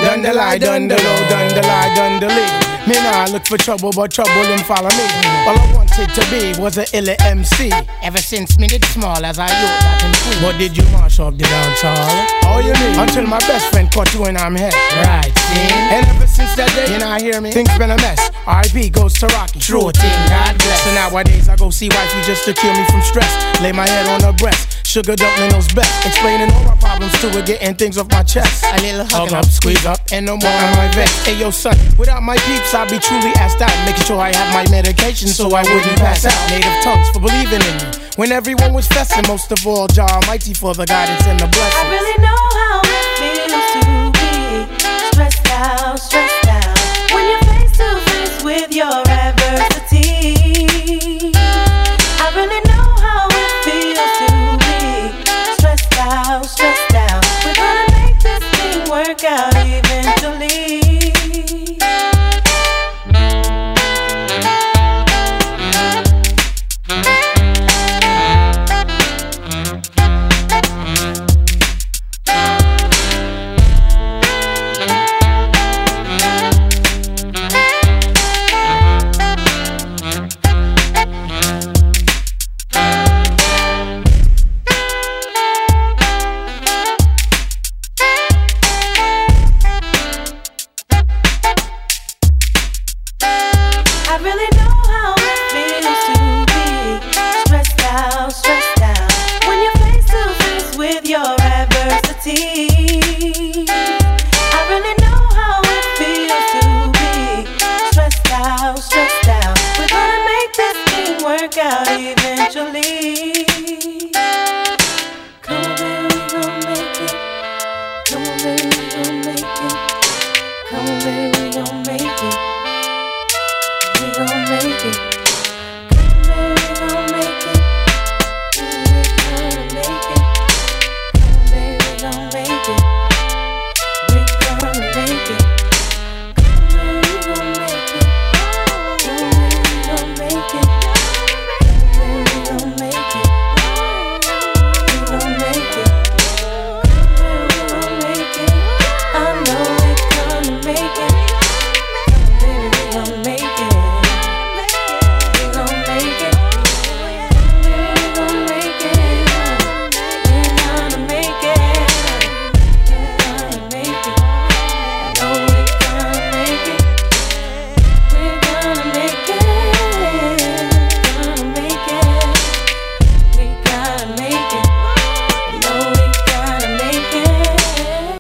Dundalai, dundalo, dundalai, dundali. Me nah look for trouble, but trouble him follow me. All I wanted to be was a illa MC. Ever since me did small as I youth that in free. But did you march up the dance hall? Oh, you mean? Until my best friend caught you and I'm here. Right, see? And ever since that day, you not hear me? Things been a mess. R.I.P. goes to Rocky. True thing, God bless. So nowadays I go see wifey just to cure me from stress. Lay my head on her breast. Sugar dumpling knows best. Explaining all my problems to her, getting things off my chest. A little hug up, squeeze up, and no more on my vex. Hey yo son, without my peeps I'd be truly asked out. Making sure I have my medication so I wouldn't pass out. Native tongues for believing in me when everyone was festing. Most of all, Jah Almighty for the guidance and the blessings. I really know how it feels to be stressed out when you're face to face with your adversity. I really know how it feels to stressed out. We're gonna make this thing work out eventually. Come on, baby.